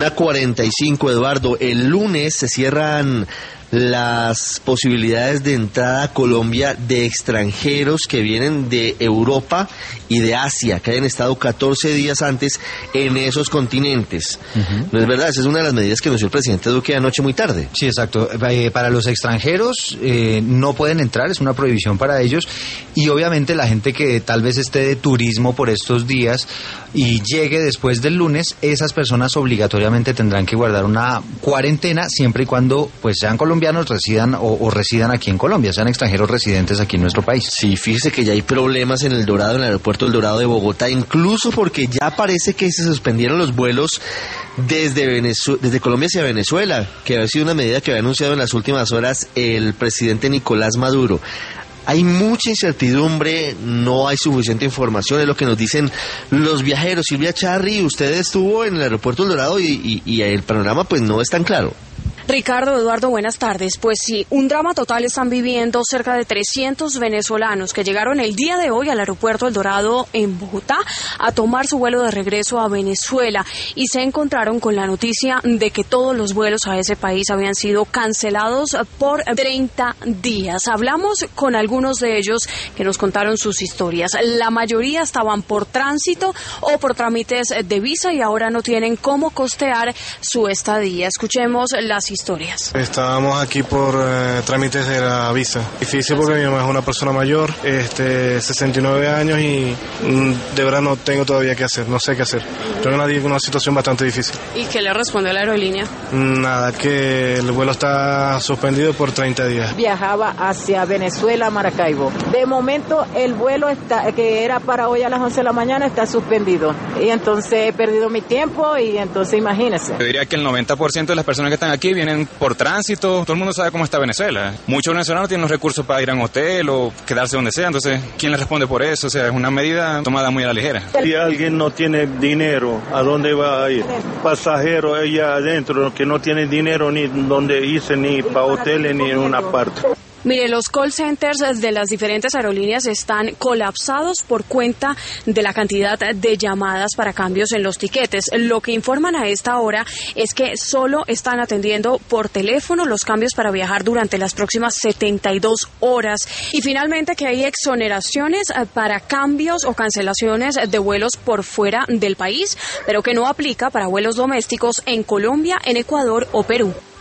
45, Eduardo, el lunes se cierran las posibilidades de entrada a Colombia de extranjeros que vienen de Europa y de Asia, que hayan estado 14 días antes en esos continentes. ¿No es verdad? Esa es una de las medidas que anunció el presidente Duque anoche muy tarde. Sí, exacto. Para los extranjeros no pueden entrar, es una prohibición para ellos, y obviamente la gente que tal vez esté de turismo por estos días y llegue después del lunes, esas personas obligatoriamente tendrán que guardar una cuarentena siempre y cuando pues sean colombianos, residan o residan aquí en Colombia, sean extranjeros residentes aquí en nuestro país. Sí, fíjese que ya hay problemas en El Dorado, en el aeropuerto El Dorado de Bogotá, incluso porque ya parece que se suspendieron los vuelos desde Colombia hacia Venezuela, que había sido una medida que había anunciado en las últimas horas el presidente Nicolás Maduro. Hay mucha incertidumbre, no hay suficiente información, es lo que nos dicen los viajeros. Silvia Charri, usted estuvo en el aeropuerto El Dorado y el panorama pues no es tan claro. Ricardo, Eduardo, buenas tardes. Pues sí, un drama total están viviendo cerca de 300 venezolanos que llegaron el día de hoy al aeropuerto El Dorado en Bogotá a tomar su vuelo de regreso a Venezuela y se encontraron con la noticia de que todos los vuelos a ese país habían sido cancelados por 30 días. Hablamos con algunos de ellos que nos contaron sus historias. La mayoría estaban por tránsito o por trámites de visa y ahora no tienen cómo costear su estadía. Escuchemos las historias. Estábamos aquí por trámites de la visa. Difícil porque mi mamá es una persona mayor, 69 años y de verdad no tengo todavía qué hacer, no sé qué hacer. Tengo una situación bastante difícil. ¿Y qué le responde la aerolínea? Nada, que el vuelo está suspendido por 30 días. Viajaba hacia Venezuela, Maracaibo. De momento el vuelo que era para hoy a las 11 de la mañana está suspendido. Y entonces he perdido mi tiempo y entonces imagínese. Yo diría que el 90% de las personas que están aquí vienen por tránsito. Todo el mundo sabe cómo está Venezuela. Muchos venezolanos tienen los recursos para ir a un hotel o quedarse donde sea. Entonces, ¿quién les responde por eso? O sea, es una medida tomada muy a la ligera. Si alguien no tiene dinero, ¿a dónde va a ir? Pasajero allá adentro que no tiene dinero ni donde irse, ni para hoteles, ni en una parte. Mire, los call centers de las diferentes aerolíneas están colapsados por cuenta de la cantidad de llamadas para cambios en los tiquetes. Lo que informan a esta hora es que solo están atendiendo por teléfono los cambios para viajar durante las próximas 72 horas. Y finalmente que hay exoneraciones para cambios o cancelaciones de vuelos por fuera del país, pero que no aplica para vuelos domésticos en Colombia, en Ecuador o Perú.